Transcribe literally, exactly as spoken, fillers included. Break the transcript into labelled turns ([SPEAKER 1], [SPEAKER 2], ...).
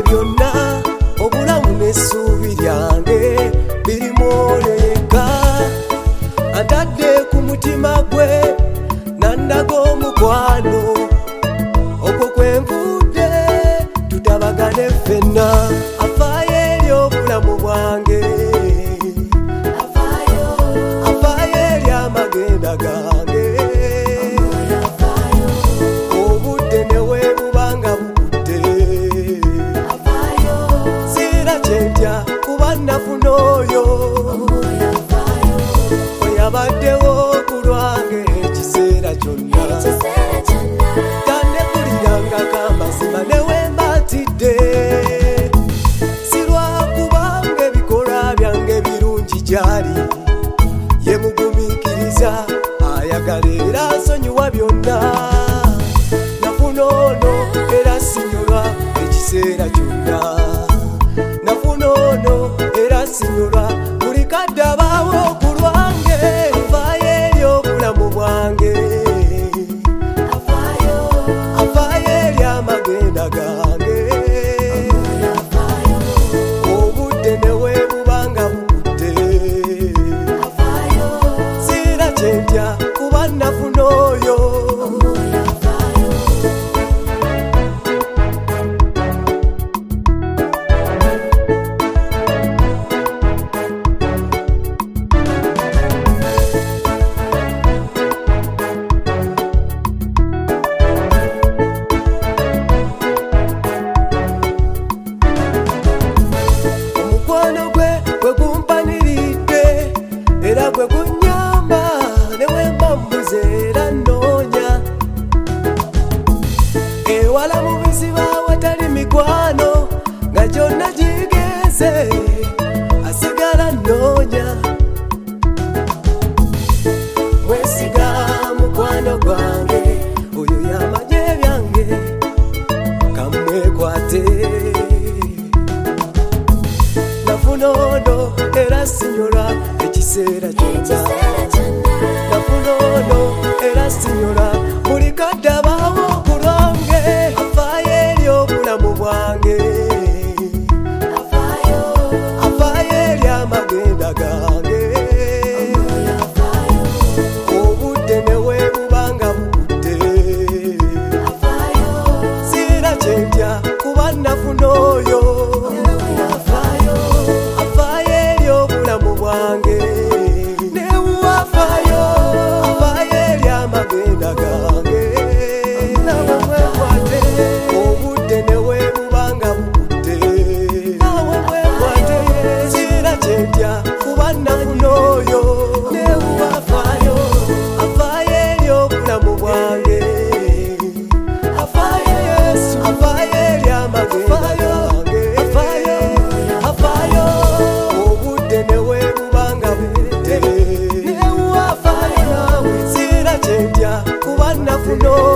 [SPEAKER 1] byonna obulamu n'essuubi lyange biri mwoyo yekka antadde ku mutima gwe nandaga omukwano ogwo kwenvudde tutabagane ffenna afaayo eri obulamu bwange afaayo eri amagenda gange obudde ne weebubanga bukudde siira kyentya kuba nafuna oyo oyabaddewo ku lwange ekiseera kyonna tandekuliranga kamazima newembatidde si lwakubanga ebikolwa byange birungi gyali ye mugumiikiriza ayagala era asonyiwa byonna nafuna ono era sinyolwa ekiseera kyonna nafuna ono era sinyolwa buli kadde abaawo ku lwange afaayo eri obulamu bwange afaayo eri amagenda gange obudde ne weebubanga bukudde siira kyentya kuba nafuna oyo era gwe gunyamba newemba mbuze era nnoonya ewala mu bizibu awatali mikwano nga gyonna gigenze asigala nnoonya mwesiga mukwano gwange oyo yamanye byange kamwekwate nafuna ono era sinyolwa ekiseera kyonna nafuna ono era sinyolwa buli kadde abaawo ku lwange afaayo eri obulamu bwange afaayo eri amagenda gange obudde ne weebubanga bukudde siira kyentya kuba nafuna oyo afaayo eri obulamu bwange newafaayo afaayo eri amagenda gange nawe mwekwate obudde ne weebubanga bukudde nawe mwekwate siira kyentya kuba nafuna oyo newafaayo afaayo eri obulamu bwange afaayo Yesu afaayo eri amagenda gange afaayo afaayo obudde ne weebubanga bukudde newafaayo nawe siira kyentya kuba nafuna